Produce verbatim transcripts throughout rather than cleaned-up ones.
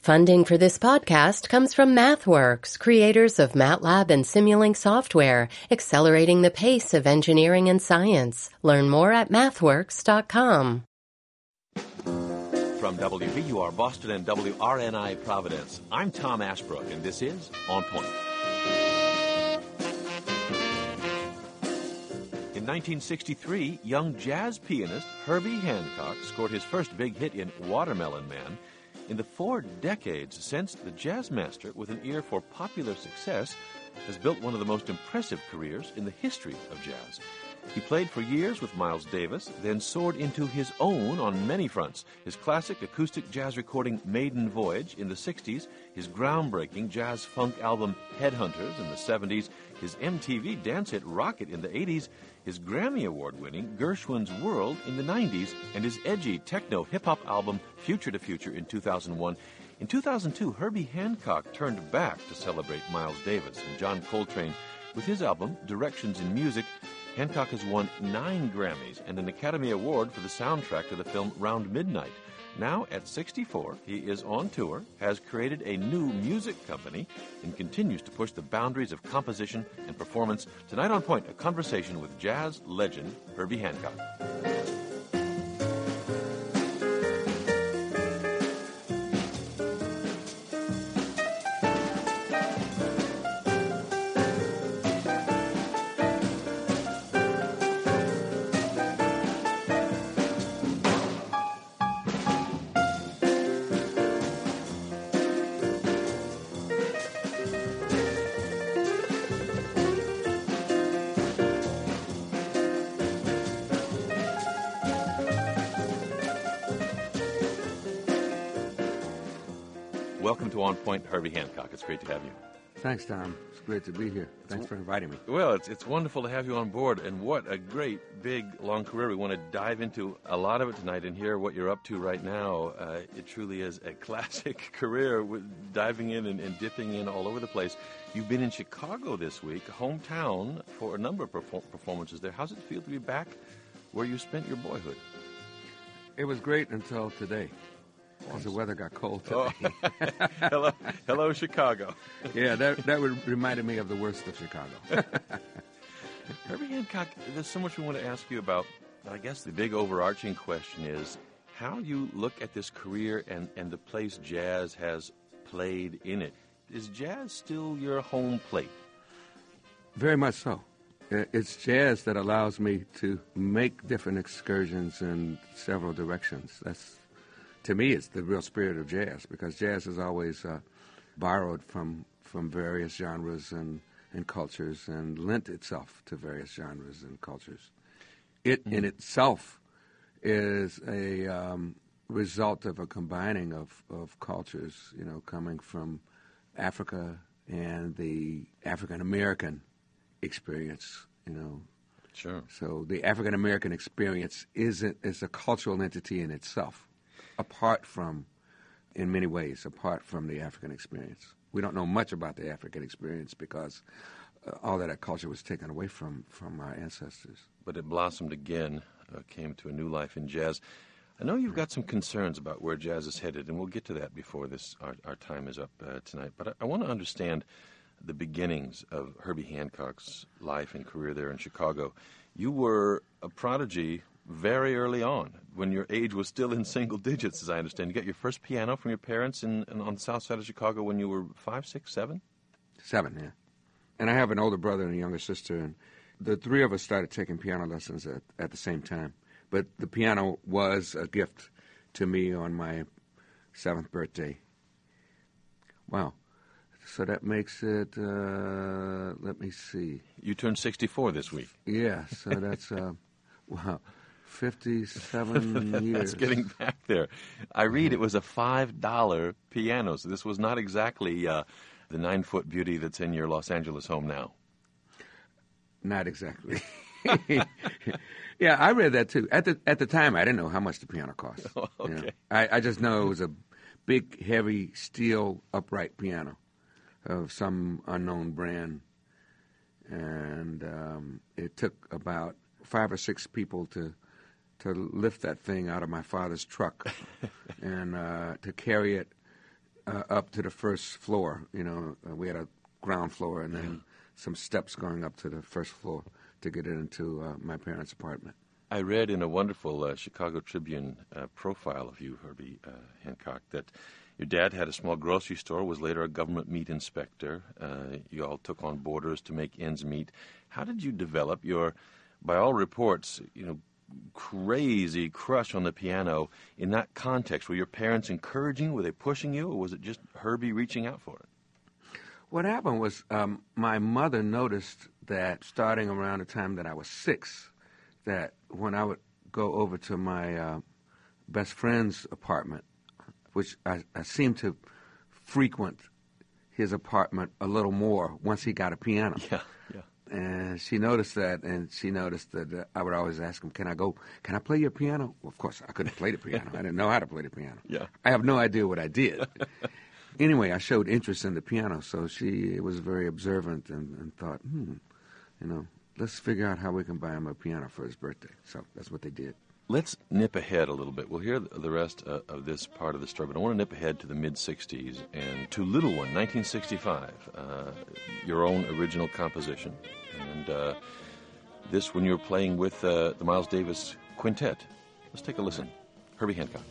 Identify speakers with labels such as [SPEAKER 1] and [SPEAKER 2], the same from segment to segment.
[SPEAKER 1] Funding for this podcast comes from MathWorks, creators of MATLAB and Simulink software, accelerating the pace of engineering and science. Learn more at mathworks dot com.
[SPEAKER 2] From W B U R Boston and W R N I Providence, I'm Tom Ashbrook, and this is On Point. In nineteen sixty-three, young jazz pianist Herbie Hancock scored his first big hit in Watermelon Man. In the four decades since, the jazz master, with an ear for popular success, has built one of the most impressive careers in the history of jazz. He played for years with Miles Davis, then soared into his own on many fronts. His classic acoustic jazz recording Maiden Voyage in the sixties, his groundbreaking jazz-funk album Headhunters in the seventies, his M T V dance hit Rocket in the eighties, his Grammy Award-winning Gershwin's World in the nineties, and his edgy techno-hip-hop album Future to Future in two thousand one. In two thousand two, Herbie Hancock turned back to celebrate Miles Davis and John Coltrane. With his album, Directions in Music, Hancock has won nine Grammys and an Academy Award for the soundtrack to the film Round Midnight. Now, at sixty-four, he is on tour, has created a new music company, and continues to push the boundaries of composition and performance. Tonight on Point, a conversation with jazz legend Herbie Hancock. Welcome to On Point, Herbie Hancock. It's great to have you.
[SPEAKER 3] Thanks, Tom. It's great to be here. Thanks for inviting me.
[SPEAKER 2] Well, it's it's wonderful to have you on board, and what a great, big, long career. We want to dive into a lot of it tonight and hear what you're up to right now. Uh, it truly is a classic career, with diving in and, and dipping in all over the place. You've been in Chicago this week, hometown, for a number of perform- performances there. How's it feel to be back where you spent your boyhood?
[SPEAKER 3] It was great until today. As the weather got cold today.
[SPEAKER 2] Oh. hello, hello, Chicago.
[SPEAKER 3] Yeah, that that would reminded me of the worst of Chicago.
[SPEAKER 2] Herbie Hancock, there's so much we want to ask you about. I guess the big overarching question is how you look at this career and, and the place jazz has played in it. Is jazz still your home plate?
[SPEAKER 3] Very much so. It's jazz that allows me to make different excursions in several directions. That's To me, it's the real spirit of jazz, because jazz has always uh, borrowed from from various genres and, and cultures and lent itself to various genres and cultures. It mm. in itself is a um, result of a combining of, of cultures, you know, coming from Africa and the African-American experience, you know.
[SPEAKER 2] Sure.
[SPEAKER 3] So the African-American experience is a, is a cultural entity in itself, apart from, in many ways, apart from the African experience. We don't know much about the African experience because uh, all of that culture was taken away from, from our ancestors.
[SPEAKER 2] But it blossomed again, uh, came to a new life in jazz. I know you've got some concerns about where jazz is headed, and we'll get to that before this our, our time is up uh, tonight. But I, I want to understand the beginnings of Herbie Hancock's life and career there in Chicago. You were a prodigy very early on, when your age was still in single digits, as I understand. You got your first piano from your parents in, in on the south side of Chicago when you were five, six, seven?
[SPEAKER 3] Seven, yeah. And I have an older brother and a younger sister, and the three of us started taking piano lessons at, at the same time. But the piano was a gift to me on my seventh birthday. Wow. So that makes it, uh, let me see.
[SPEAKER 2] You turned sixty-four this week.
[SPEAKER 3] Yeah, so that's, uh, wow. fifty-seven years.
[SPEAKER 2] That's getting back there. I read it was a five dollar piano, so this was not exactly uh, the nine-foot beauty that's in your Los Angeles home now.
[SPEAKER 3] Not exactly. Yeah, I read that too. At the at the time, I didn't know how much the piano cost.
[SPEAKER 2] Oh, okay.
[SPEAKER 3] You know? I, I just know it was a big, heavy, steel upright piano of some unknown brand. And um, it took about five or six people to to lift that thing out of my father's truck and uh, to carry it uh, up to the first floor. You know, uh, we had a ground floor and then yeah. some steps going up to the first floor to get into uh, my parents' apartment.
[SPEAKER 2] I read in a wonderful uh, Chicago Tribune uh, profile of you, Herbie uh, Hancock, that your dad had a small grocery store, was later a government meat inspector. Uh, you all took on boarders to make ends meet. How did you develop your, by all reports, you know, crazy crush on the piano in that context? Were your parents encouraging you? Were they pushing you? Or was it just Herbie reaching out for it?
[SPEAKER 3] What happened was um, my mother noticed that starting around the time that I was six, that when I would go over to my uh, best friend's apartment, which I, I seemed to frequent his apartment a little more once he got a piano.
[SPEAKER 2] Yeah, yeah.
[SPEAKER 3] And she noticed that, and she noticed that uh, I would always ask him, can I go, can I play your piano? Well, of course, I couldn't play the piano. I didn't know how to play the piano.
[SPEAKER 2] Yeah.
[SPEAKER 3] I have no idea what I did. Anyway, I showed interest in the piano, so she was very observant and, and thought, hmm, you know, let's figure out how we can buy him a piano for his birthday. So that's what they did.
[SPEAKER 2] Let's nip ahead a little bit. We'll hear the rest uh, of this part of the story, but I want to nip ahead to the mid-sixties and to Little One, nineteen sixty-five, uh, your own original composition. And uh, this when you were playing with uh, the Miles Davis Quintet. Let's take a listen. Herbie Hancock.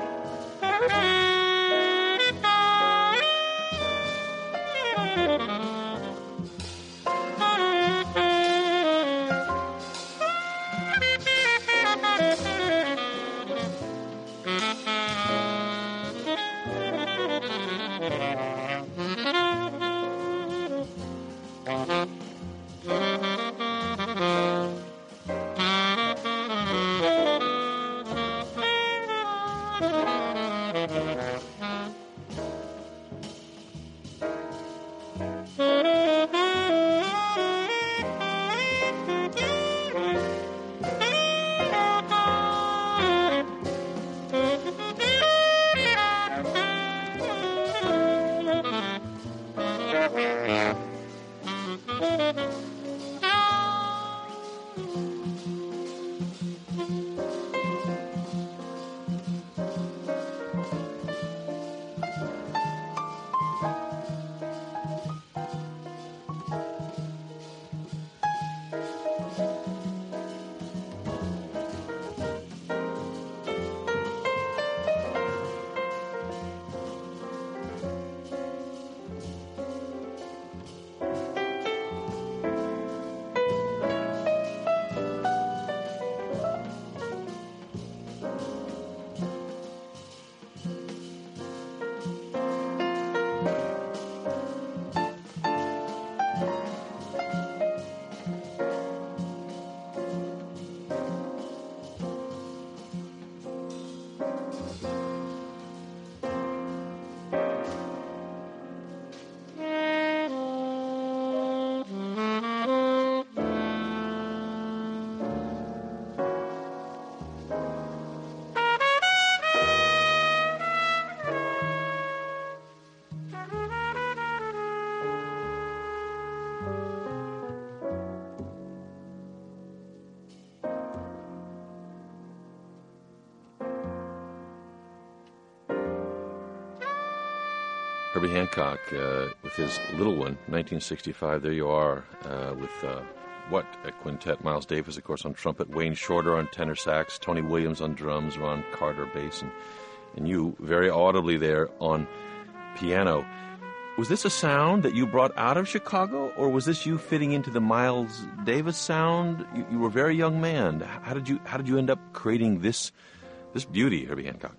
[SPEAKER 2] Herbie Hancock uh, with his Little One, nineteen sixty-five. There you are uh, with uh, what a quintet. Miles Davis, of course, on trumpet, Wayne Shorter on tenor sax, Tony Williams on drums, Ron Carter bass, and, and you very audibly there on piano. Was this a sound that you brought out of Chicago, or was this you fitting into the Miles Davis sound? You, you were a very young man. How did you how did you end up creating this this beauty, Herbie Hancock?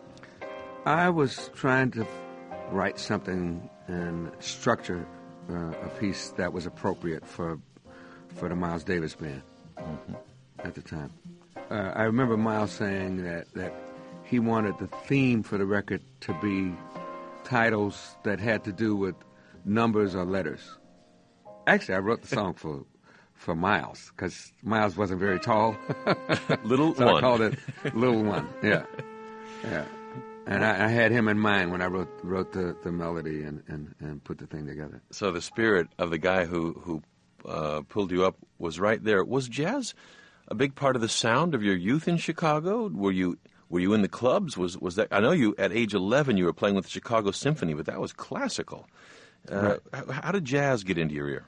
[SPEAKER 3] I was trying to write something and structure uh, a piece that was appropriate for for the Miles Davis band mm-hmm. at the time. Uh, I remember Miles saying that, that he wanted the theme for the record to be titles that had to do with numbers or letters. Actually, I wrote the song for for Miles because Miles wasn't very tall.
[SPEAKER 2] Little
[SPEAKER 3] so
[SPEAKER 2] One.
[SPEAKER 3] I called it Little One. Yeah, yeah. And I, I had him in mind when I wrote wrote the, the melody and, and, and put the thing together.
[SPEAKER 2] So the spirit of the guy who who uh, pulled you up was right there. Was jazz a big part of the sound of your youth in Chicago? Were you Were you in the clubs? Was was that? I know you at age eleven you were playing with the Chicago Symphony, but that was classical. Uh,
[SPEAKER 3] Right.
[SPEAKER 2] how, how did jazz get into your ear?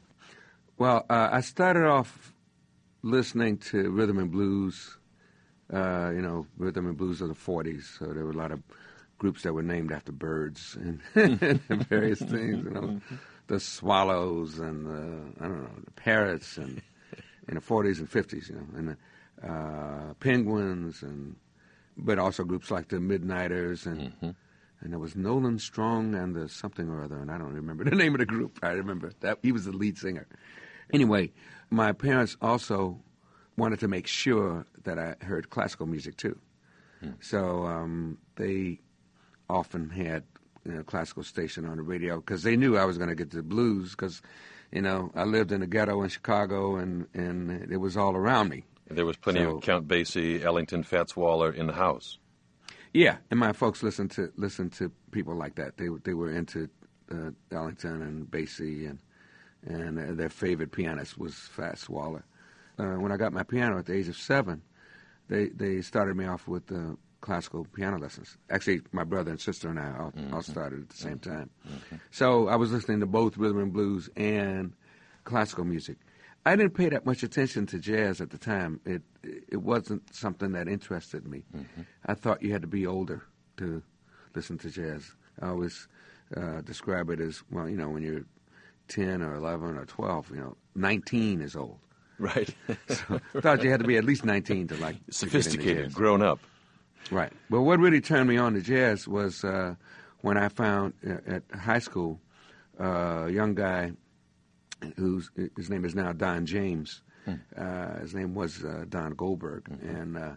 [SPEAKER 3] Well, uh, I started off listening to rhythm and blues, uh, you know, rhythm and blues of the forties. So there were a lot of groups that were named after birds and, and various things, you know, the swallows and the, I don't know, the parrots and in the forties and fifties, you know, and the uh, penguins, and but also groups like the Midnighters, and
[SPEAKER 2] Mm-hmm.
[SPEAKER 3] and there was Nolan Strong and the something or other, and I don't remember the name of the group. I remember that he was the lead singer. Anyway, my parents also wanted to make sure that I heard classical music too.
[SPEAKER 2] Hmm.
[SPEAKER 3] So um, they often had you know, a classical station on the radio because they knew I was going to get the blues because, you know, I lived in the ghetto in Chicago and, and it was all around me.
[SPEAKER 2] There was plenty
[SPEAKER 3] So-
[SPEAKER 2] of Count Basie, Ellington, Fats Waller in the house.
[SPEAKER 3] Yeah, and my folks listened to listened to people like that. They they were into uh, Ellington and Basie, and and uh, their favorite pianist was Fats Waller. Uh, when I got my piano at the age of seven, they they started me off with uh, classical piano lessons. Actually, my brother and sister and I all,
[SPEAKER 2] Mm-hmm.
[SPEAKER 3] all started at the same time. So I was listening to both rhythm and blues and classical music. I didn't pay that much attention to jazz at the time. It it wasn't something that interested me.
[SPEAKER 2] Mm-hmm.
[SPEAKER 3] I thought you had to be older to listen to jazz. I always uh, describe it as, well, you know, when you're ten or eleven or twelve, you know, nineteen is old.
[SPEAKER 2] Right.
[SPEAKER 3] So I thought you had to be at least nineteen to like to get into
[SPEAKER 2] Sophisticated,
[SPEAKER 3] jazz.
[SPEAKER 2] grown up.
[SPEAKER 3] Right. But what really turned me on to jazz was uh, when I found uh, at high school uh, a young guy whose his name is now Don James.
[SPEAKER 2] Hmm.
[SPEAKER 3] Uh, his name was uh, Don Goldberg,
[SPEAKER 2] Mm-hmm.
[SPEAKER 3] and uh,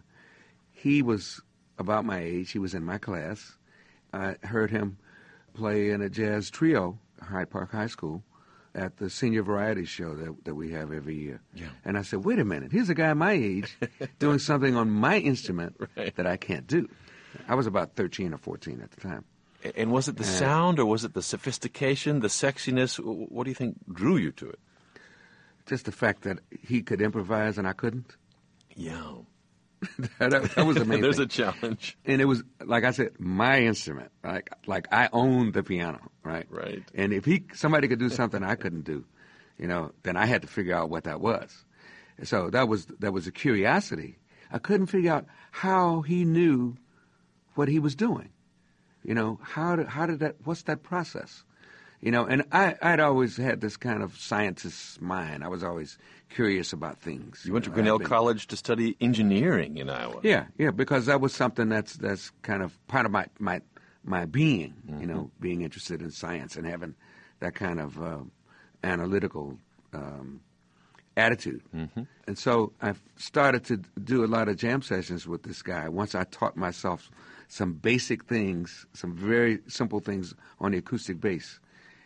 [SPEAKER 3] he was about my age. He was in my class. I heard him play in a jazz trio, Hyde Park High School, at the senior variety show that that we have every year.
[SPEAKER 2] Yeah.
[SPEAKER 3] And I said, wait a minute, here's a guy my age doing something on my instrument
[SPEAKER 2] Right.
[SPEAKER 3] that I can't do. I was about thirteen or fourteen at the time.
[SPEAKER 2] And was it the
[SPEAKER 3] Uh,
[SPEAKER 2] sound, or was it the sophistication, the sexiness? What do you think drew you to it?
[SPEAKER 3] Just the fact that he could improvise and I couldn't.
[SPEAKER 2] Yeah.
[SPEAKER 3] that, that was the main
[SPEAKER 2] There's
[SPEAKER 3] thing.
[SPEAKER 2] a challenge.
[SPEAKER 3] And it was, like I said, my instrument. Like like I owned the piano, right?
[SPEAKER 2] Right.
[SPEAKER 3] And if he somebody could do something I couldn't do, you know, then I had to figure out what that was. So that was that was a curiosity. I couldn't figure out how he knew what he was doing. You know, how did how did that? What's that process? You know, and I I'd always had this kind of scientist's mind. I was always curious about things.
[SPEAKER 2] You went to
[SPEAKER 3] know,
[SPEAKER 2] Grinnell
[SPEAKER 3] I've been-
[SPEAKER 2] College to study engineering in Iowa.
[SPEAKER 3] Yeah, yeah, because that was something that's that's kind of part of my my my being. You know, being interested in science and having that kind of uh, analytical um, attitude.
[SPEAKER 2] Mm-hmm.
[SPEAKER 3] And so I started to do a lot of jam sessions with this guy. Once I taught myself some basic things, some very simple things on the acoustic bass.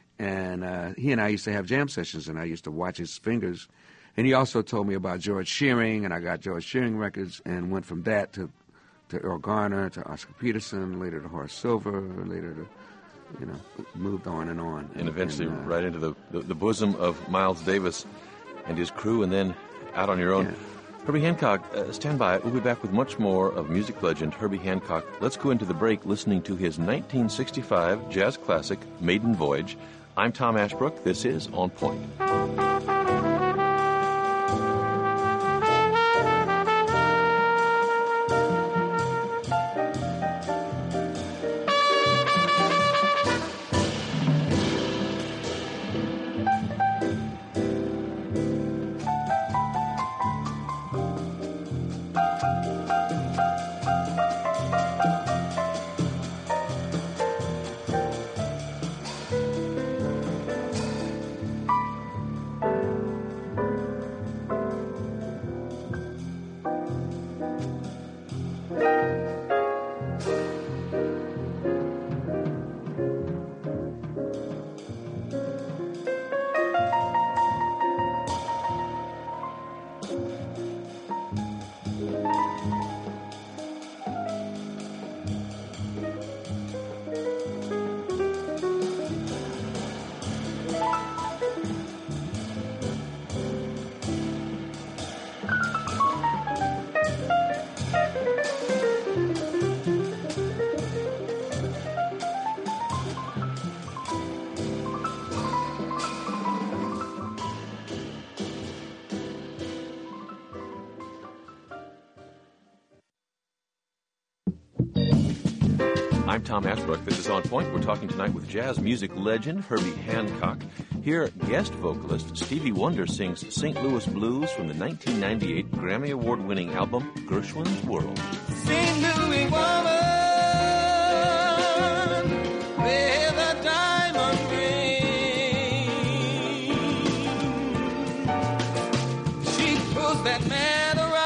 [SPEAKER 3] And uh, he and I used to have jam sessions, and I used to watch his fingers. And he also told me about George Shearing, and I got George Shearing records and went from that to, to Earl Garner, to Oscar Peterson, later to Horace Silver, later to, you know, moved on and on.
[SPEAKER 2] And eventually
[SPEAKER 3] and, uh,
[SPEAKER 2] right into the, the, the bosom of Miles Davis and his crew, and then out on your own.
[SPEAKER 3] Yeah.
[SPEAKER 2] Herbie Hancock, uh, stand by. We'll be back with much more of music legend Herbie Hancock. Let's go into the break listening to his nineteen sixty-five jazz classic, Maiden Voyage. I'm Tom Ashbrook. This is On Point. I'm Tom Ashbrook. This is On Point. We're talking tonight with jazz music legend Herbie Hancock. Here, guest vocalist Stevie Wonder sings Saint Louis Blues from the nineteen ninety-eight Grammy Award-winning album Gershwin's World.
[SPEAKER 4] Saint Louis woman, with a diamond ring, she pulls that man around.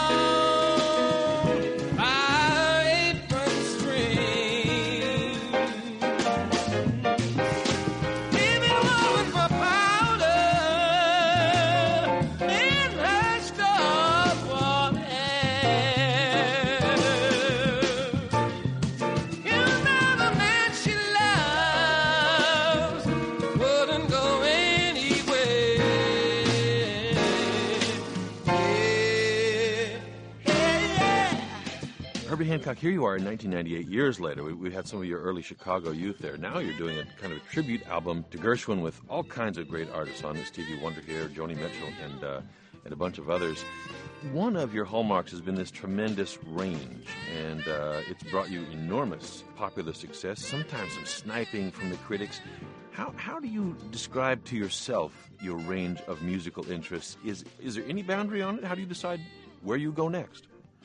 [SPEAKER 2] Herbie Hancock, here you are in nineteen ninety-eight, years later. We, we had some of your early Chicago youth there. Now you're doing a kind of a tribute album to Gershwin with all kinds of great artists on it. Stevie Wonder here, Joni Mitchell, and uh, and a bunch of others. One of your hallmarks has been this tremendous range, and uh, it's brought you enormous popular success, sometimes some sniping from the critics. How how do you describe to yourself your range of musical interests? Is is there any boundary on it? How do you decide where you go next?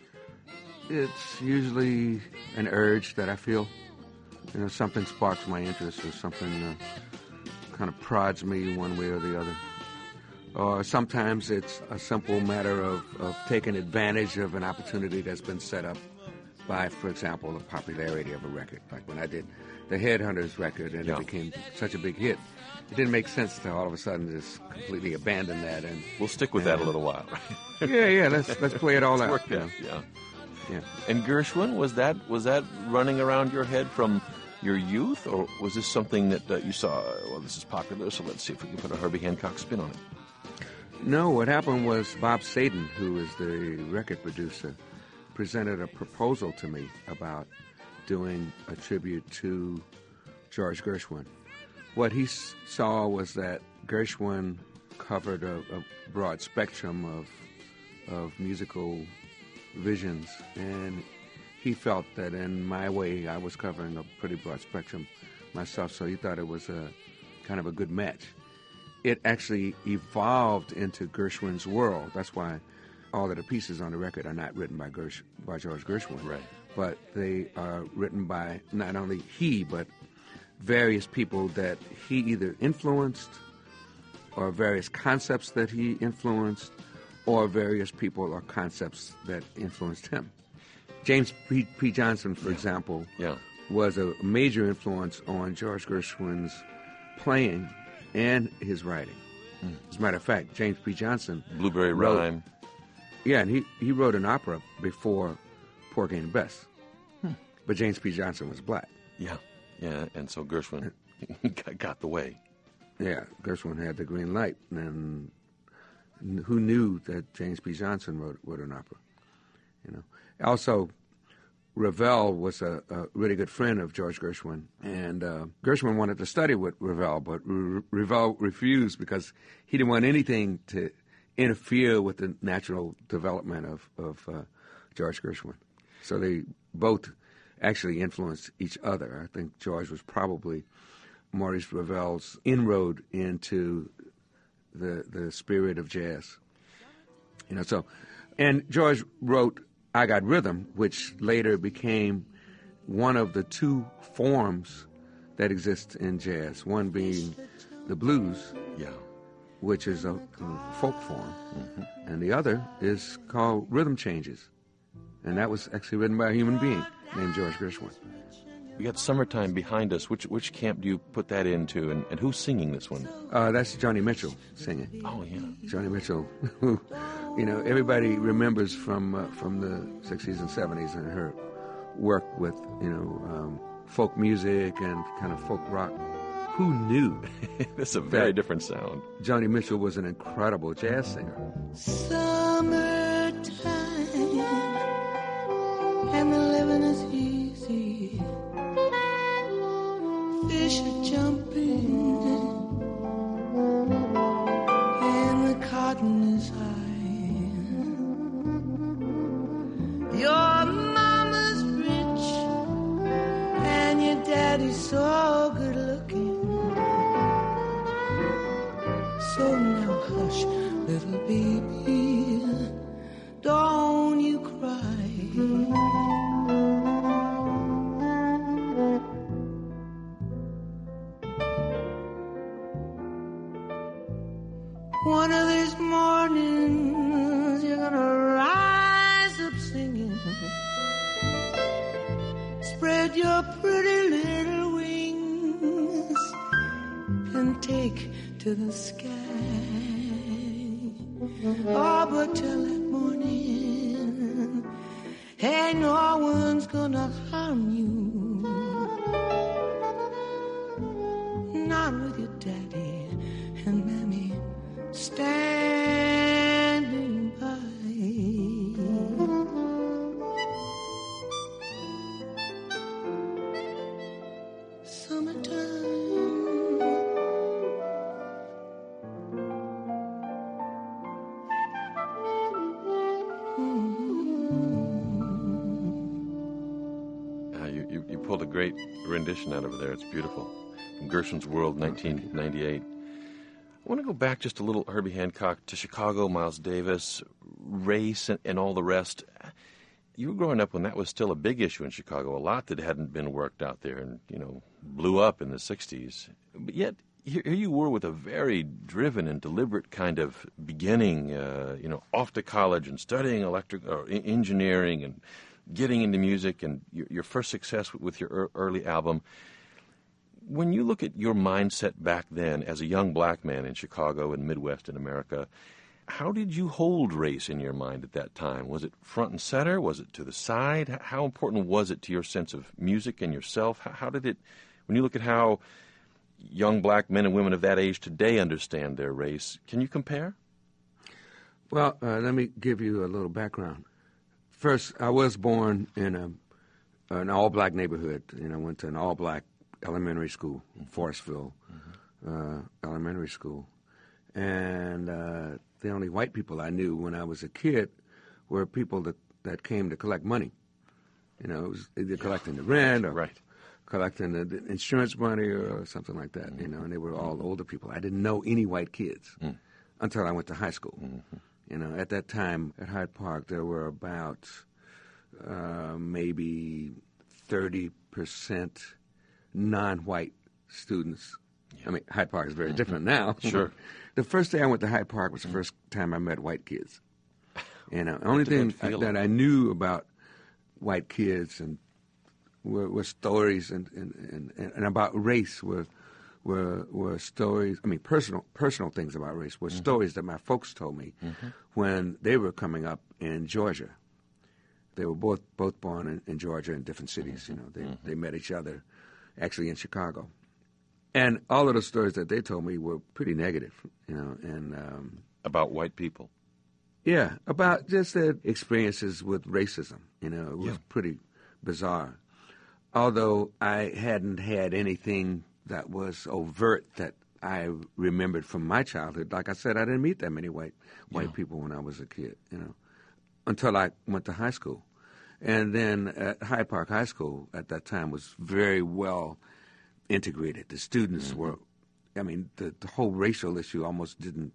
[SPEAKER 3] It's usually an urge that I feel. You know, something sparks my interest, or something uh, kind of prods me one way or the other. Or sometimes it's a simple matter of, of taking advantage of an opportunity that's been set up by, for example, the popularity of a record. Like when I did the Headhunters record and yeah. it became such a big hit, it didn't make sense to all of a sudden just completely abandon that. And
[SPEAKER 2] we'll stick with
[SPEAKER 3] and,
[SPEAKER 2] that a little while, right?
[SPEAKER 3] yeah, yeah. Let's let's play it all out.
[SPEAKER 2] Work that, yeah.
[SPEAKER 3] Yeah.
[SPEAKER 2] And Gershwin, was that was that running around your head from your youth, or was this something that uh, you saw, well, this is popular, so let's see if we can put a Herbie Hancock spin on it?
[SPEAKER 3] No, what happened was Bob Saden, who is the record producer, presented a proposal to me about doing a tribute to George Gershwin. What he s- saw was that Gershwin covered a, a broad spectrum of of musical visions, and he felt that in my way I was covering a pretty broad spectrum myself, so he thought it was a kind of a good match. It actually evolved into Gershwin's World. That's why all of the pieces on the record are not written by Gersh, by George Gershwin,
[SPEAKER 2] right?
[SPEAKER 3] But they are written by not only he, but various people that he either influenced, or various concepts that he influenced, or various people or concepts that influenced him. James P. P. Johnson, for
[SPEAKER 2] yeah.
[SPEAKER 3] example,
[SPEAKER 2] yeah.
[SPEAKER 3] was a major influence on George Gershwin's playing and his writing. Mm. As a matter of fact, James P. Johnson...
[SPEAKER 2] Blueberry
[SPEAKER 3] wrote,
[SPEAKER 2] Rhyme.
[SPEAKER 3] Yeah, and he, he wrote an opera before Porgy and Bess. Hmm. But James P. Johnson was black.
[SPEAKER 2] Yeah, yeah, and so Gershwin got the way.
[SPEAKER 3] Yeah, Gershwin had the green light, and who knew that James P. Johnson wrote, wrote an opera? You know. Also, Ravel was a, a really good friend of George Gershwin, and uh, Gershwin wanted to study with Ravel, but R- Ravel refused because he didn't want anything to interfere with the natural development of, of uh, George Gershwin. So they both actually influenced each other. I think George was probably Maurice Ravel's inroad into the the spirit of jazz. You know, so, and George wrote I Got Rhythm, which later became one of the two forms that exist in jazz, one being the blues,
[SPEAKER 2] yeah,
[SPEAKER 3] which is a, a folk form, mm-hmm. and the other is called Rhythm Changes, and that was actually written by a human being named George Gershwin.
[SPEAKER 2] We got Summertime behind us. Which which camp do you put that into, and, and who's singing this one?
[SPEAKER 3] Uh, that's Joni Mitchell singing.
[SPEAKER 2] Oh, yeah.
[SPEAKER 3] Joni Mitchell, who, you know, everybody remembers from uh, from the sixties and seventies and her work with, you know, um, folk music and kind of folk rock. Who knew?
[SPEAKER 2] That's a very different sound.
[SPEAKER 3] Joni Mitchell was an incredible jazz singer.
[SPEAKER 4] Summertime, and the living is easy. Fish are jumping, and the cotton is high. Your mama's rich, He's so good looking. So now hush, little baby, don't you cry. One of these mornings you're gonna rise up singing. Spread your pretty little wings and take to the sky. Oh, but till that morning, hey, no one's gonna harm you. Not with your daddy and mammy standing by.
[SPEAKER 2] Pulled a great rendition out of there. It's beautiful. From Gershwin's World, nineteen ninety-eight. I want to go back just a little, Herbie Hancock, to Chicago, Miles Davis, race, and, and all the rest. You were growing up when that was still a big issue in Chicago, a lot that hadn't been worked out there and, you know, blew up in the sixties. But yet, here, here you were with a very driven and deliberate kind of beginning, uh, you know, off to college and studying electric or engineering and getting into music and your, your first success with your early album. When you look at your mindset back then as a young black man in Chicago and Midwest in America, how did you hold race in your mind at that time? Was it front and center? Was it to the side? How important was it to your sense of music and yourself? How, how did it, when you look at how young black men and women of that age today understand their race, can you compare?
[SPEAKER 3] Well, uh, let me give you a little background. First, I was born in a, an all-black neighborhood. You know, I went to an all-black elementary school, Forestville mm-hmm. uh, Elementary School. And uh, the only white people I knew when I was a kid were people that, that came to collect money. You know, it was either collecting the rent or
[SPEAKER 2] right.
[SPEAKER 3] collecting the, the insurance money or something like that, mm-hmm. you know, and they were all older people. I didn't know any white kids mm. until I went to high school. Mm-hmm. You know, at that time at Hyde Park, there were about uh, maybe thirty percent non-white students. Yeah. I mean, Hyde Park is very mm-hmm. different now.
[SPEAKER 2] Sure.
[SPEAKER 3] The first day I went to Hyde Park was the first time I met white kids. And the only thing I, that I knew about white kids and were, were stories and, and, and, and about race were were were stories, I mean, personal personal things about race were mm-hmm. stories that my folks told me mm-hmm. when they were coming up in Georgia. They were both both born in, in Georgia in different cities. Mm-hmm. You know, they mm-hmm. they met each other actually in Chicago. And all of the stories that they told me were pretty negative, you know, and um,
[SPEAKER 2] about white people.
[SPEAKER 3] Yeah, about just their experiences with racism. You know, it was yeah. pretty bizarre. Although I hadn't had anything that was overt that I remembered from my childhood. Like I said, I didn't meet that many white white yeah. people when I was a kid, you know, until I went to high school. And then at Hyde Park High School at that time was very well integrated. The students mm-hmm. were, I mean, the, the whole racial issue almost didn't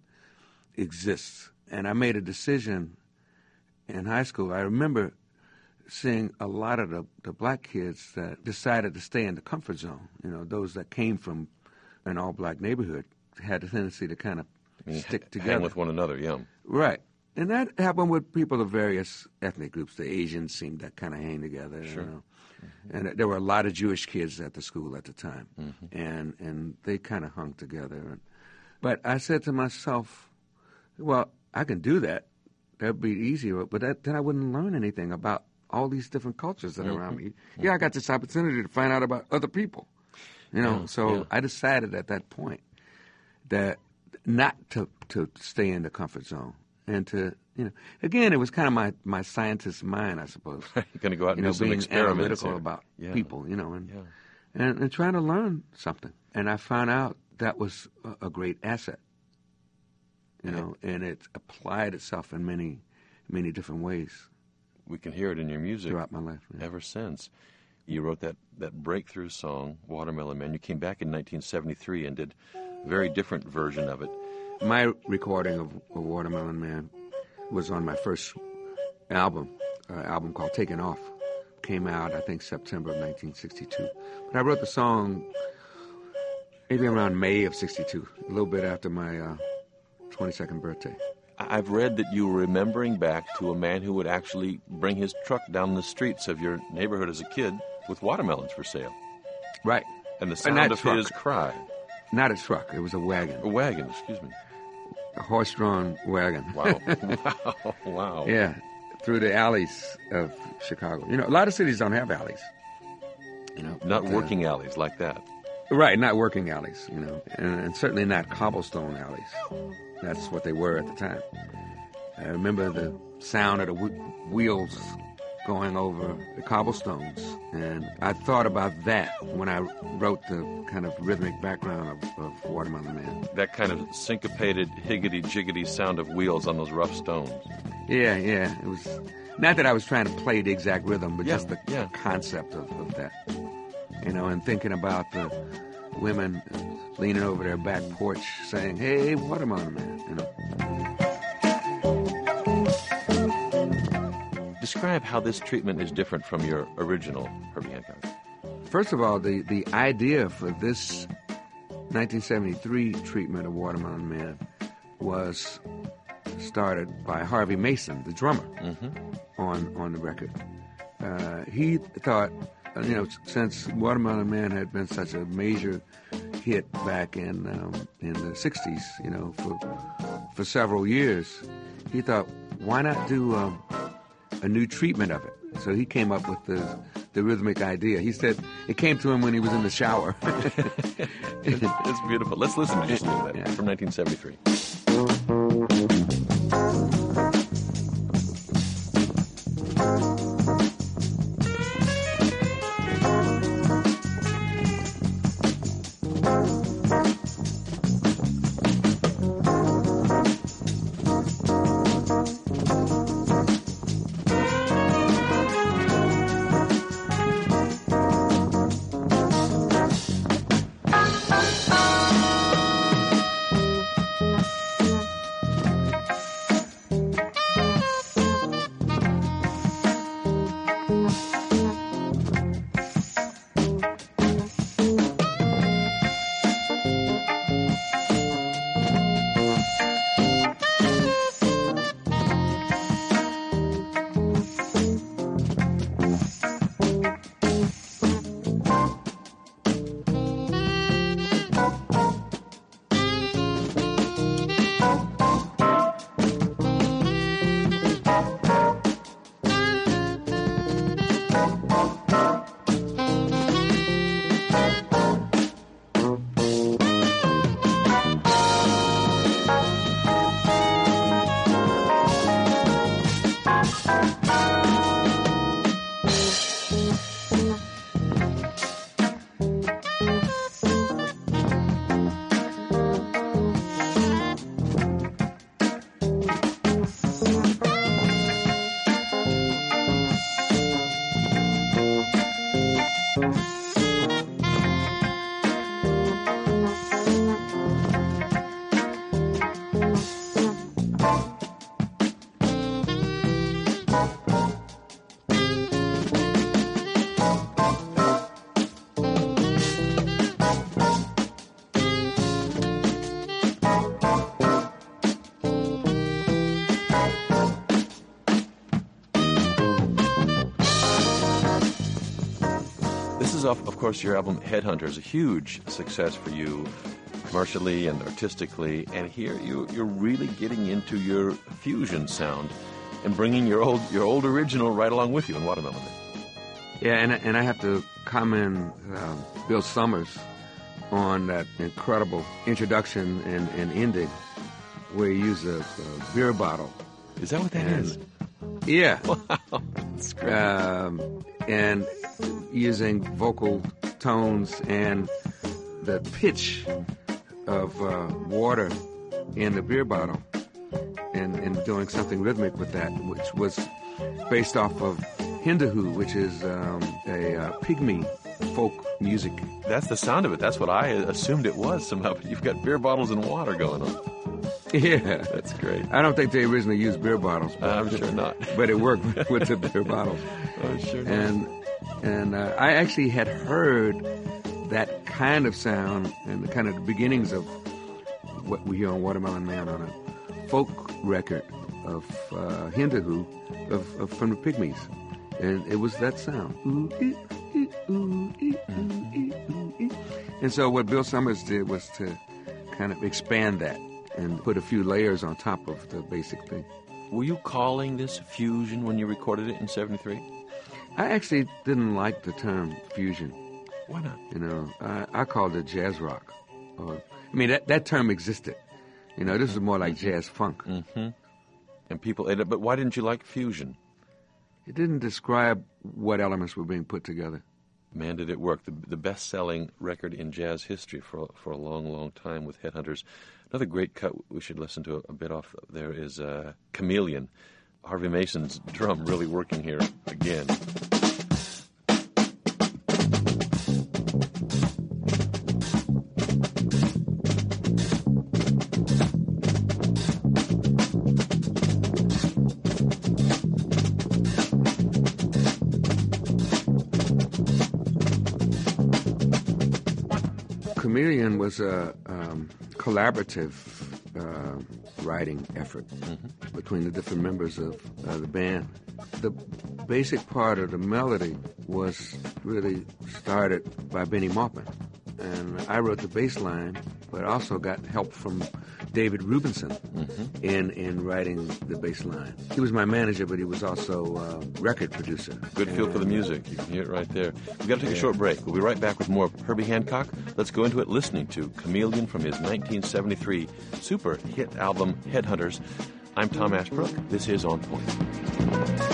[SPEAKER 3] exist. And I made a decision in high school. I remember seeing a lot of the, the black kids that decided to stay in the comfort zone. You know, those that came from an all-black neighborhood had a tendency to kind of I mean, stick together.
[SPEAKER 2] Hang with one another, yeah.
[SPEAKER 3] Right. And that happened with people of various ethnic groups. The Asians seemed to kind of hang together.
[SPEAKER 2] Sure.
[SPEAKER 3] You know? Mm-hmm. And there were a lot of Jewish kids at the school at the time. Mm-hmm. And and they kind of hung together. And, but I said to myself, well, I can do that. That would be easier. But that, then I wouldn't learn anything about all these different cultures that are mm-hmm. around me. Mm-hmm. Yeah, I got this opportunity to find out about other people. You know, yeah, so yeah. I decided at that point that not to, to stay in the comfort zone and to, you know, again, it was kind of my, my scientist mind, I suppose.
[SPEAKER 2] You're going to go out and
[SPEAKER 3] you know,
[SPEAKER 2] do some
[SPEAKER 3] being
[SPEAKER 2] experiments
[SPEAKER 3] analytical
[SPEAKER 2] here.
[SPEAKER 3] about
[SPEAKER 2] yeah.
[SPEAKER 3] people, you know, and,
[SPEAKER 2] yeah.
[SPEAKER 3] and and trying to learn something. And I found out that was a, a great asset, you know, and it applied itself in many, many different ways.
[SPEAKER 2] We can hear it in your music
[SPEAKER 3] throughout my life yeah.
[SPEAKER 2] ever since. you wrote that, that breakthrough song, Watermelon Man. You came back in nineteen seventy-three and did a very different version of it.
[SPEAKER 3] My recording of, of Watermelon Man was on my first album, uh, album called Taking Off. Came out, I think, September of nineteen sixty-two. But I wrote the song maybe around May of sixty-two, a little bit after my uh, twenty-second birthday.
[SPEAKER 2] I've read that you were remembering back to a man who would actually bring his truck down the streets of your neighborhood as a kid with watermelons for sale.
[SPEAKER 3] Right.
[SPEAKER 2] And the sound
[SPEAKER 3] not
[SPEAKER 2] of
[SPEAKER 3] truck.
[SPEAKER 2] his cry.
[SPEAKER 3] Not a truck, it was a wagon.
[SPEAKER 2] A wagon, excuse me.
[SPEAKER 3] A horse-drawn wagon.
[SPEAKER 2] Wow. Wow. Wow.
[SPEAKER 3] Yeah, through the alleys of Chicago. You know, a lot of cities don't have alleys. You know,
[SPEAKER 2] Not
[SPEAKER 3] but,
[SPEAKER 2] working
[SPEAKER 3] uh,
[SPEAKER 2] alleys like that.
[SPEAKER 3] Right, not working alleys, you know, and, and certainly not cobblestone alleys. That's what they were at the time. I remember the sound of the w- wheels going over the cobblestones, and I thought about that when I wrote the kind of rhythmic background of, of Watermelon Man.
[SPEAKER 2] That kind of syncopated, higgity-jiggity sound of wheels on those rough stones.
[SPEAKER 3] Yeah, yeah, it was not that I was trying to play the exact rhythm, but
[SPEAKER 2] Yeah,
[SPEAKER 3] just the
[SPEAKER 2] yeah.
[SPEAKER 3] concept of, of that. You know, and thinking about the women leaning over their back porch saying, "Hey, Watermelon Man," you know.
[SPEAKER 2] Describe how this treatment is different from your original Herbie Hancock.
[SPEAKER 3] First of all, the, the idea for this nineteen seventy-three treatment of Watermelon Man was started by Harvey Mason, the drummer,
[SPEAKER 2] Mm-hmm.
[SPEAKER 3] on, on the record. Uh, he thought, you know, since Watermelon Man had been such a major hit back in um, in the sixties, you know, for for several years, he thought, why not do um, a new treatment of it? So he came up with the the rhythmic idea. He said it came to him when he was in the shower.
[SPEAKER 2] It's, it's beautiful. Let's listen to just a little bit
[SPEAKER 3] Yeah.
[SPEAKER 2] from nineteen seventy-three. is, of, of course, your album Headhunter is a huge success for you commercially and artistically, and here you, you're really getting into your fusion sound and bringing your old your old original right along with you in Watermelon Man.
[SPEAKER 3] Yeah, and, and I have to comment uh, Bill Summers on that incredible introduction and, and ending where he used a, a beer bottle.
[SPEAKER 2] Is that what that
[SPEAKER 3] and,
[SPEAKER 2] is?
[SPEAKER 3] Yeah.
[SPEAKER 2] Wow, that's great.
[SPEAKER 3] Um, and using vocal tones and the pitch of uh, water in the beer bottle and, and doing something rhythmic with that, which was based off of Hindahoo, which is um, a uh, pygmy folk music.
[SPEAKER 2] That's the sound of it. That's what I assumed it was somehow. But you've got beer bottles and water going on.
[SPEAKER 3] Yeah.
[SPEAKER 2] That's great.
[SPEAKER 3] I don't think they originally used beer bottles. But,
[SPEAKER 2] I'm sure not.
[SPEAKER 3] But it worked with the beer bottles.
[SPEAKER 2] I'm sure not.
[SPEAKER 3] And, and uh, I actually had heard that kind of sound and the kind of the beginnings of what we hear on Watermelon Man on a folk record of uh, Hindahoo of, of, from the Pygmies. And it was that sound. Ooh, ee, ee, ooh, ee, ooh, ee, ooh, ee. And so what Bill Summers did was to kind of expand that and put a few layers on top of the basic thing.
[SPEAKER 2] Were you calling this fusion when you recorded it in seventy-three?
[SPEAKER 3] I actually didn't like the term fusion.
[SPEAKER 2] Why not?
[SPEAKER 3] You know, I, I called it jazz rock. Or, I mean, that, that term existed. You know, this is more like jazz funk.
[SPEAKER 2] Mm-hmm. And people, but why didn't you like fusion?
[SPEAKER 3] It didn't describe what elements were being put together.
[SPEAKER 2] Man, did it work. The, the best-selling record in jazz history for, for a long, long time with Headhunters. Another great cut we should listen to a, a bit off there is uh, Chameleon. Harvey Mason's drum really working here again.
[SPEAKER 3] Chameleon was a um, collaborative uh, writing effort mm-hmm. between the different members of uh, the band. The basic part of the melody was really started by Benny Maupin, and I wrote the bass line, but also got help from David Rubinson mm-hmm. in, in writing the bass line. He was my manager, but he was also a record producer.
[SPEAKER 2] Good feel and, for the music. You can hear it right there. We've got to take yeah. a short break. We'll be right back with more of Herbie Hancock. Let's go into it listening to Chameleon from his nineteen seventy-three super hit album, Headhunters. I'm Tom Ashbrook. This is On Point.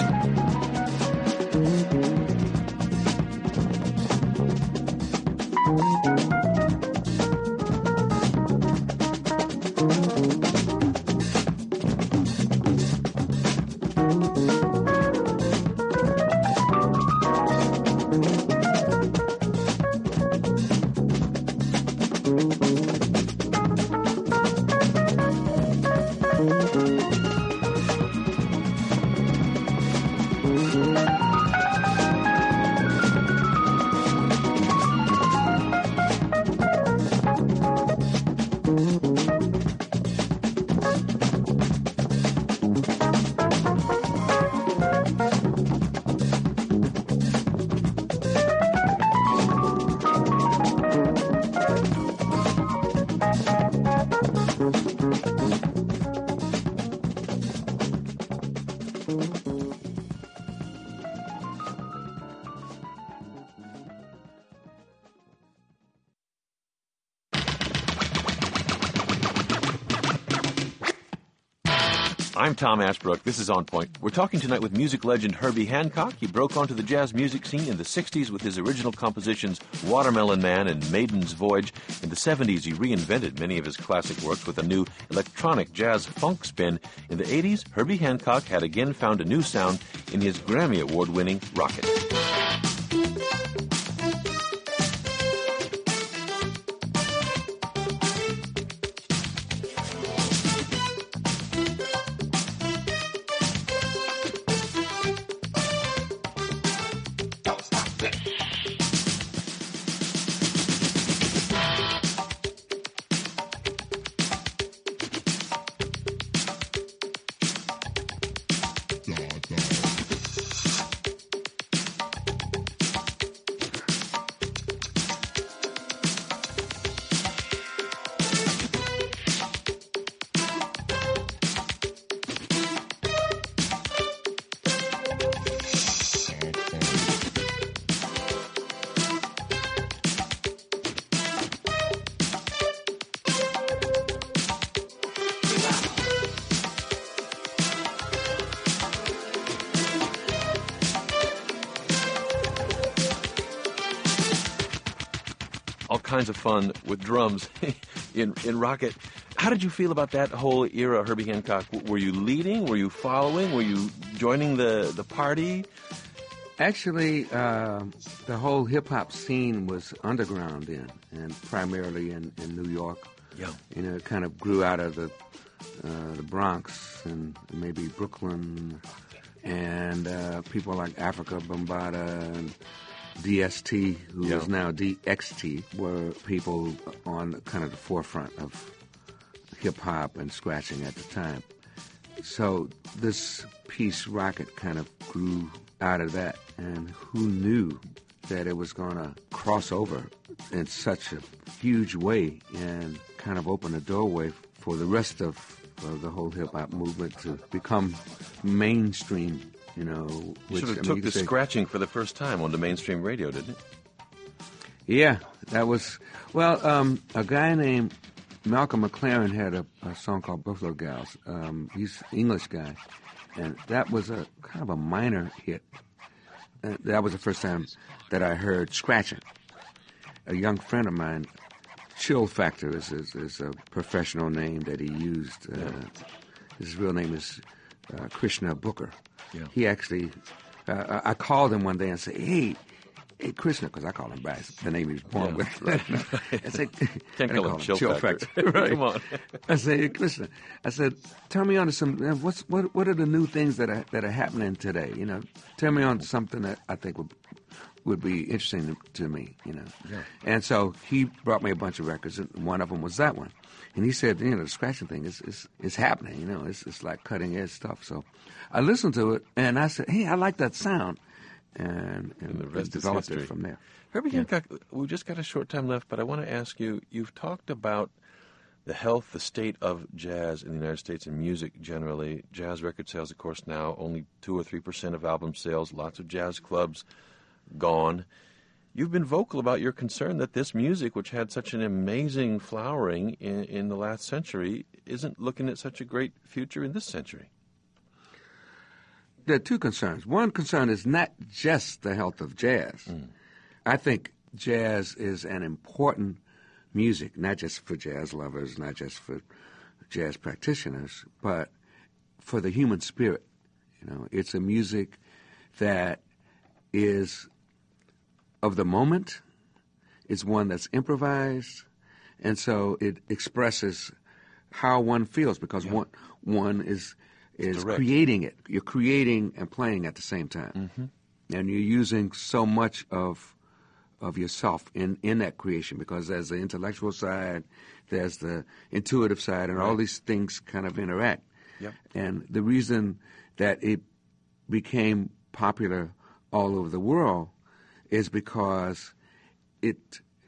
[SPEAKER 2] I'm Tom Ashbrook. This is On Point. We're talking tonight with music legend Herbie Hancock. He broke onto the jazz music scene in the sixties with his original compositions Watermelon Man and Maiden's Voyage. In the seventies, he reinvented many of his classic works with a new electronic jazz funk spin. In the eighties, Herbie Hancock had again found a new sound in his Grammy Award-winning Rocket. All kinds of fun with drums in in Rocket. How did you feel about that whole era, Herbie Hancock? Were you leading? Were you following? Were you joining the, the party?
[SPEAKER 3] Actually, uh, the whole hip-hop scene was underground then, and primarily in, in New York.
[SPEAKER 2] Yeah.
[SPEAKER 3] You know, it kind of grew out of the uh, the Bronx and maybe Brooklyn, and uh, people like Africa Bambaataa and D S T, who
[SPEAKER 2] Yeah.
[SPEAKER 3] is now D X T, were people on kind of the forefront of hip-hop and scratching at the time. So this piece, Rocket, kind of grew out of that, and who knew that it was going to cross over in such a huge way and kind of open a doorway for the rest of, of the whole hip-hop movement to become mainstream, you know.
[SPEAKER 2] You
[SPEAKER 3] Which,
[SPEAKER 2] sort of
[SPEAKER 3] I mean,
[SPEAKER 2] took
[SPEAKER 3] you
[SPEAKER 2] the
[SPEAKER 3] could say-
[SPEAKER 2] scratching for the first time onto mainstream radio, didn't it?
[SPEAKER 3] Yeah, that was, well, um, a guy named Malcolm McLaren had a, a song called Buffalo Gals. Um, he's an English guy, and that was a kind of a minor hit. Uh, that was the first time that I heard scratching. A young friend of mine, Chill Factor is, is, is a professional name that he used. Uh, his real name is uh, Krishna Booker.
[SPEAKER 2] Yeah.
[SPEAKER 3] He actually, uh, I called him one day and said, hey, Hey, Krishna, because I call him by the name he was born
[SPEAKER 2] Yeah,
[SPEAKER 3] with.
[SPEAKER 2] right.
[SPEAKER 3] I said,
[SPEAKER 2] Can't
[SPEAKER 3] I
[SPEAKER 2] call
[SPEAKER 3] didn't
[SPEAKER 2] him Chill Factor.
[SPEAKER 3] Right.
[SPEAKER 2] Come on.
[SPEAKER 3] I said, hey, Krishna, I said, tell me on to some, uh, what's, what, what are the new things that are, that are happening today? You know, tell me on to something that I think would would be interesting to, to me, you know.
[SPEAKER 2] Yeah.
[SPEAKER 3] And so he brought me a bunch of records, and one of them was that one. And he said, you know, the scratching thing is is, is happening, you know, it's, it's like cutting edge stuff. So I listened to it, and I said, hey, I like that sound. And, and,
[SPEAKER 2] And the rest is
[SPEAKER 3] developed
[SPEAKER 2] history.
[SPEAKER 3] it from there.
[SPEAKER 2] Herbie
[SPEAKER 3] Yeah.
[SPEAKER 2] Hancock, we've just got a short time left, but I want to ask you, you've talked about the health, the state of jazz in the United States and music generally. Jazz record sales, of course, now only two or three percent of album sales, lots of jazz clubs gone. You've been vocal about your concern that this music, which had such an amazing flowering in, in the last century, isn't looking at such a great future in this century.
[SPEAKER 3] There are two concerns. One concern is not just the health of jazz. Mm. I think jazz is an important music, not just for jazz lovers, not just for jazz practitioners, but for the human spirit. You know, it's a music that is of the moment. It's one that's improvised, and so it expresses how one feels because yeah. one one is is
[SPEAKER 2] direct.
[SPEAKER 3] creating it. You're creating and playing at the same time, mm-hmm. and you're using so much of of yourself in, in that creation because there's the intellectual side, there's the intuitive side, and right. all these things kind of interact.
[SPEAKER 2] Yep.
[SPEAKER 3] And the reason that it became popular all over the world is because it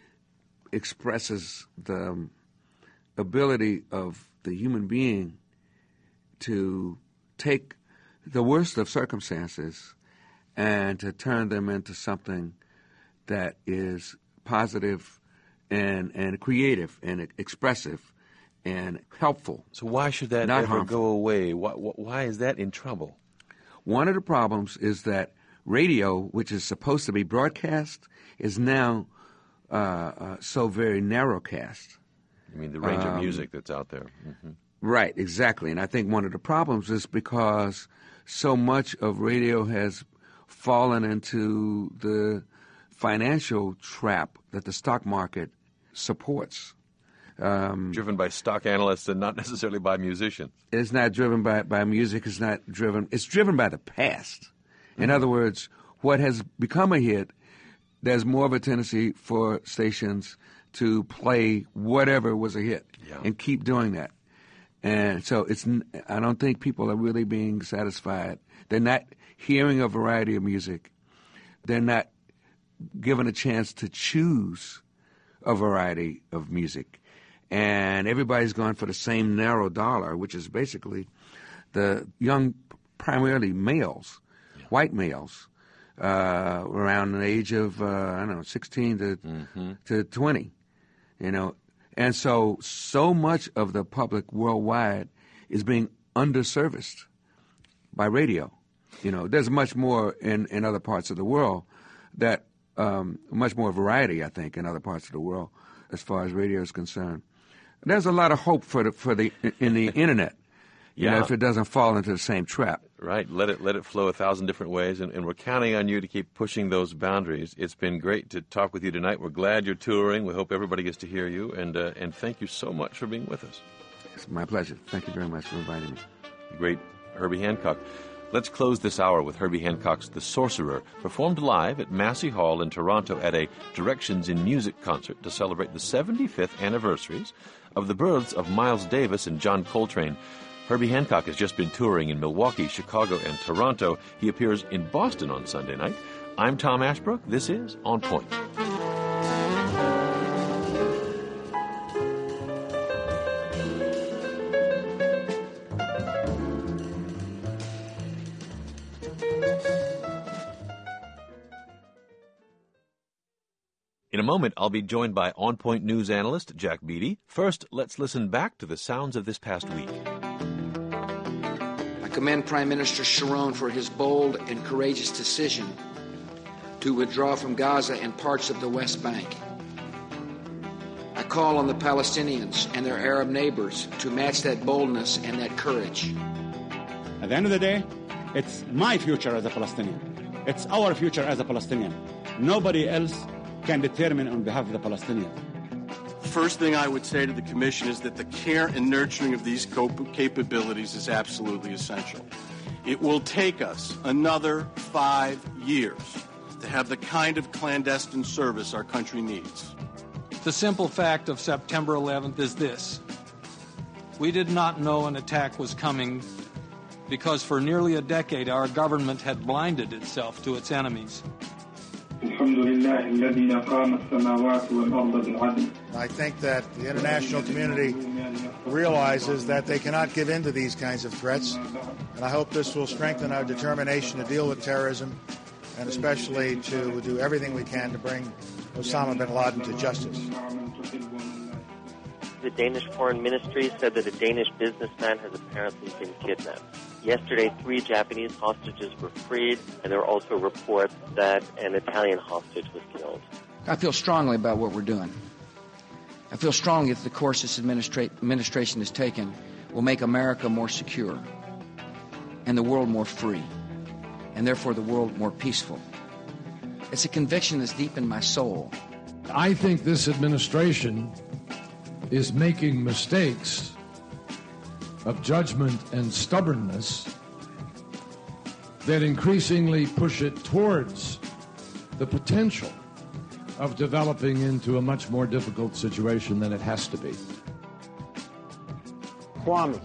[SPEAKER 3] expresses the ability of the human being to take the worst of circumstances and to turn them into something that is positive and, and creative and expressive and helpful.
[SPEAKER 2] So why should that
[SPEAKER 3] not
[SPEAKER 2] ever
[SPEAKER 3] harmful.
[SPEAKER 2] go away? Why, why is that in trouble?
[SPEAKER 3] One of the problems is that radio, which is supposed to be broadcast, is now uh, uh, so very narrowcast.
[SPEAKER 2] You mean the range
[SPEAKER 3] um,
[SPEAKER 2] of music that's out there? Mm-hmm.
[SPEAKER 3] Right, exactly. And I think one of the problems is because so much of radio has fallen into the financial trap that the stock market supports. Um,
[SPEAKER 2] driven by stock analysts and not necessarily by musicians.
[SPEAKER 3] It's not driven by, by music. It's not driven. It's driven by the past. In mm-hmm. other words, what has become a hit, there's more of a tendency for stations to play whatever was a hit
[SPEAKER 2] yeah.
[SPEAKER 3] and keep doing that. And so it's. I don't think people are really being satisfied. They're not hearing a variety of music. They're not given a chance to choose a variety of music. And everybody's going for the same narrow dollar, which is basically the young, primarily males, yeah. white males, uh, around the age of, uh, I don't know, sixteen to mm-hmm. to twenty, you know. And so, so much of the public worldwide is being underserviced by radio. You know, there's much more in, in other parts of the world that, um, much more variety, I think, in other parts of the world as far as radio is concerned. There's a lot of hope for the for the in the internet. You
[SPEAKER 2] Yeah.
[SPEAKER 3] know, if it doesn't fall into the same trap.
[SPEAKER 2] Right. Let it let it flow a thousand different ways, and, and we're counting on you to keep pushing those boundaries. It's been great to talk with you tonight. We're glad you're touring. We hope everybody gets to hear you, and uh, and thank you so much for being with us.
[SPEAKER 3] It's my pleasure. Thank you very much for inviting me.
[SPEAKER 2] The great Herbie Hancock. Let's close this hour with Herbie Hancock's The Sorcerer, performed live at Massey Hall in Toronto at a Directions in Music concert to celebrate the seventy-fifth anniversaries of the births of Miles Davis and John Coltrane. Herbie Hancock has just been touring in Milwaukee, Chicago, and Toronto. He appears in Boston on Sunday night. I'm Tom Ashbrook. This is On Point. In a moment, I'll be joined by On Point News analyst Jack Beatty. First, let's listen back to the sounds of this past week.
[SPEAKER 5] I commend Prime Minister Sharon for his bold and courageous decision to withdraw from Gaza and parts of the West Bank. I call on the Palestinians and their Arab neighbors to match that boldness and that courage.
[SPEAKER 6] At the end of the day, it's my future as a Palestinian. It's our future as a Palestinian. Nobody else can determine on behalf of the Palestinians.
[SPEAKER 7] First thing I would say to the Commission is that the care and nurturing of these capabilities is absolutely essential. It will take us another five years to have the kind of clandestine service our country needs.
[SPEAKER 8] The simple fact of September eleventh is this. We did not know an attack was coming because for nearly a decade our government had blinded itself to its enemies.
[SPEAKER 9] I think that the international community realizes that they cannot give in to these kinds of threats, and I hope this will strengthen our determination to deal with terrorism and especially to do everything we can to bring Osama bin Laden to justice.
[SPEAKER 10] The Danish Foreign Ministry said that a Danish businessman has apparently been kidnapped. Yesterday, three Japanese hostages were freed, and there were also reports that an Italian hostage was killed.
[SPEAKER 5] I feel strongly about what we're doing. I feel strongly that the course this administra- administration has taken will make America more secure and the world more free, and therefore the world more peaceful. It's a conviction that's deep in my soul.
[SPEAKER 11] I think this administration is making mistakes of judgment and stubbornness that increasingly push it towards the potential of developing into a much more difficult situation than it has to be.
[SPEAKER 12] Kwame,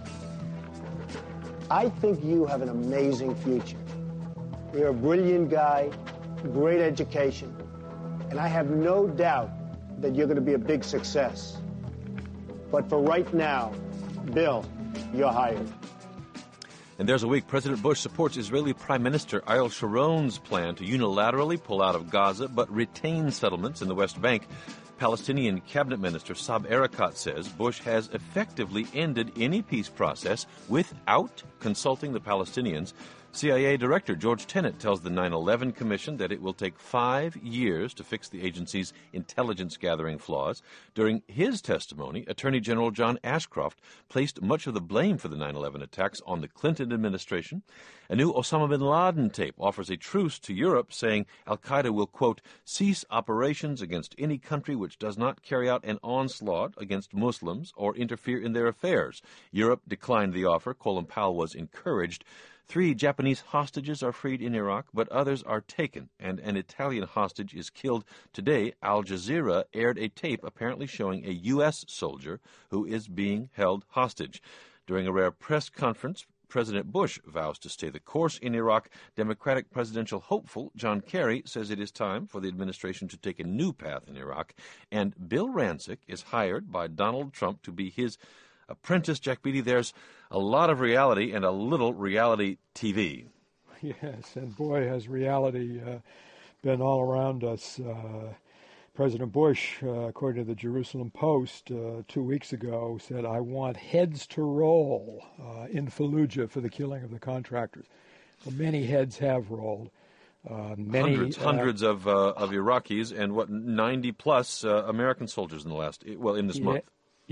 [SPEAKER 12] I think you have an amazing future. You're a brilliant guy, great education, and I have no doubt that you're going to be a big success. But for right now, Bill, you're hired.
[SPEAKER 2] And there's a week President Bush supports Israeli Prime Minister Ariel Sharon's plan to unilaterally pull out of Gaza but retain settlements in the West Bank. Palestinian Cabinet Minister Saeb Erekat says Bush has effectively ended any peace process without consulting the Palestinians. C I A Director George Tenet tells the nine eleven Commission that it will take five years to fix the agency's intelligence-gathering flaws. During his testimony, Attorney General John Ashcroft placed much of the blame for the nine eleven attacks on the Clinton administration. A new Osama bin Laden tape offers a truce to Europe, saying al-Qaeda will, quote, cease operations against any country which does not carry out an onslaught against Muslims or interfere in their affairs. Europe declined the offer. Colin Powell was encouraged. Three Japanese hostages are freed in Iraq, but others are taken, and an Italian hostage is killed. Today, Al Jazeera aired a tape apparently showing a U S soldier who is being held hostage. During a rare press conference, President Bush vows to stay the course in Iraq. Democratic presidential hopeful John Kerry says it is time for the administration to take a new path in Iraq. And Bill Rancic is hired by Donald Trump to be his apprentice. Jack Beatty, there's a lot of reality and a little reality T V.
[SPEAKER 13] Yes, and boy, has reality uh, been all around us. Uh, President Bush, uh, according to the Jerusalem Post uh, two weeks ago, said, I want heads to roll uh, in Fallujah for the killing of the contractors. Well, many heads have rolled. Uh, many,
[SPEAKER 2] hundreds,
[SPEAKER 13] uh,
[SPEAKER 2] hundreds of uh, of Iraqis and what ninety plus uh, American soldiers in the last well in this
[SPEAKER 13] yeah,
[SPEAKER 2] month.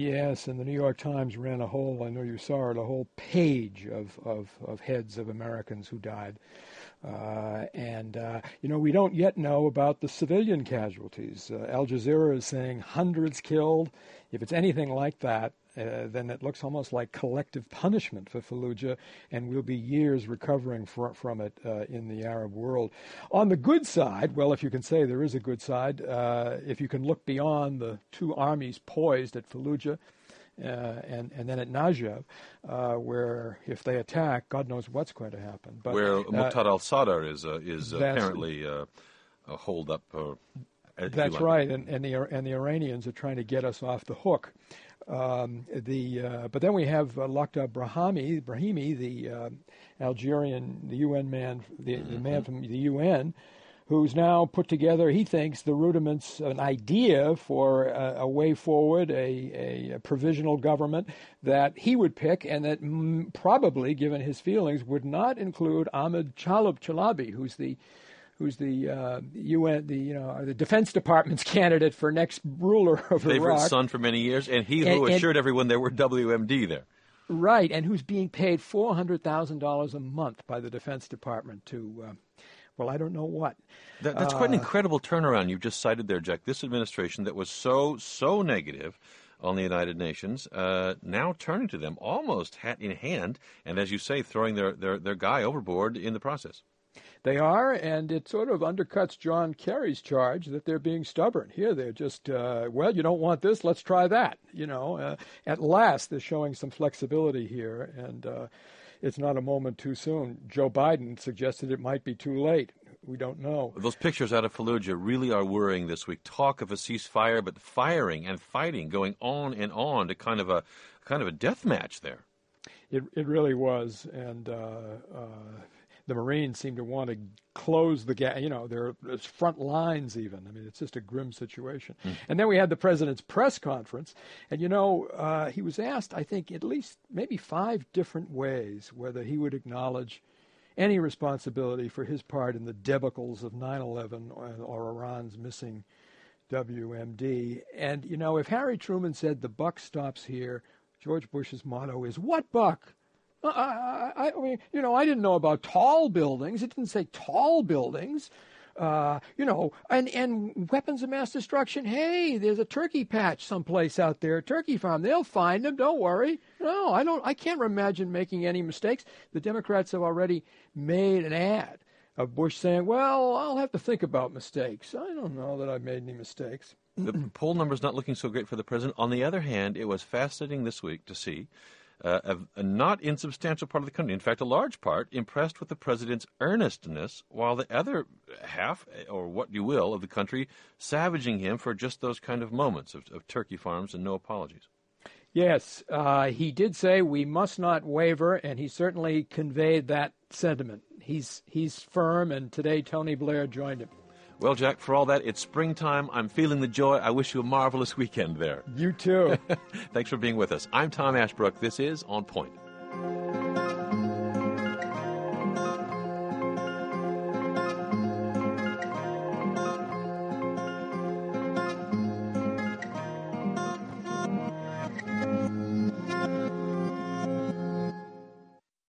[SPEAKER 13] Yes, and the New York Times ran a whole, I know you saw it, a whole page of, of, of heads of Americans who died. Uh, and, uh, you know, we don't yet know about the civilian casualties. Uh, Al Jazeera is saying hundreds killed. If it's anything like that, uh, then it looks almost like collective punishment for Fallujah, and we'll be years recovering fr- from it uh, in the Arab world. On the good side, well, if you can say there is a good side, uh, if you can look beyond the two armies poised at Fallujah, Uh, and, and then at Najaf, uh, where if they attack, God knows what's going to happen. But,
[SPEAKER 2] where
[SPEAKER 13] uh,
[SPEAKER 2] Muqtada al-Sadr is uh, is apparently uh, uh, holed up. Uh,
[SPEAKER 13] that's right, and, and the and the Iranians are trying to get us off the hook. Um, the uh, but then we have uh, Lakhdar Brahimi, Brahimi, the uh, Algerian, the U N man, the, mm-hmm. the man from the U N, who's now put together, he thinks, the rudiments, an idea for a, a way forward, a, a, a provisional government that he would pick, and that mm, probably, given his feelings, would not include Ahmed Chalab Chalabi, who's the who's the uh, U N, the you know, the Defense Department's candidate for next ruler of
[SPEAKER 2] Favorite
[SPEAKER 13] Iraq.
[SPEAKER 2] son for many years, and he
[SPEAKER 13] and,
[SPEAKER 2] who
[SPEAKER 13] and,
[SPEAKER 2] assured everyone there were W M D there.
[SPEAKER 13] Right, and who's being paid four hundred thousand dollars a month by the Defense Department to. Uh, Well, I don't know what.
[SPEAKER 2] That, that's quite an
[SPEAKER 13] uh,
[SPEAKER 2] incredible turnaround you've just cited there, Jack. This administration that was so, so negative on the United Nations, uh, now turning to them almost hat in hand, and as you say, throwing their, their, their guy overboard in the process.
[SPEAKER 13] They are, and it sort of undercuts John Kerry's charge that they're being stubborn. Here they're just, uh, well, you don't want this, let's try that. You know, uh, at last they're showing some flexibility here, and uh, it's not a moment too soon. Joe Biden suggested it might be too late. We don't know.
[SPEAKER 2] Those pictures out of Fallujah really are worrying this week. Talk of a ceasefire, but firing and fighting going on and on to kind of a kind of a death match there.
[SPEAKER 13] It it really was, and uh, uh, the Marines seem to want to close the gap. You know, their front lines even. I mean, it's just a grim situation. Mm. And then we had the president's press conference, and you know, uh, he was asked, I think, at least maybe five different ways whether he would acknowledge any responsibility for his part in the debacles of nine eleven or, or Iran's missing W M D. And, you know, if Harry Truman said the buck stops here, George Bush's motto is, what buck? I, I, I mean, you know, I didn't know about tall buildings. It didn't say tall buildings. Uh, you know, and, and weapons of mass destruction. Hey, there's a turkey patch someplace out there, a turkey farm. They'll find them. Don't worry. No, I don't. I can't imagine making any mistakes. The Democrats have already made an ad of Bush saying, well, I'll have to think about mistakes. I don't know that I've made any mistakes.
[SPEAKER 2] The poll number's not looking so great for the president. On the other hand, it was fascinating this week to see Uh, a, a not insubstantial part of the country, in fact, a large part, impressed with the president's earnestness, while the other half, or what you will, of the country savaging him for just those kind of moments of, of turkey farms and no apologies.
[SPEAKER 13] Yes, uh, he did say we must not waver, and he certainly conveyed that sentiment. He's he's firm, and today Tony Blair joined him.
[SPEAKER 2] Well, Jack, for all that, it's springtime. I'm feeling the joy. I wish you a marvelous weekend there.
[SPEAKER 13] You too.
[SPEAKER 2] Thanks for being with us. I'm Tom Ashbrook. This is On Point.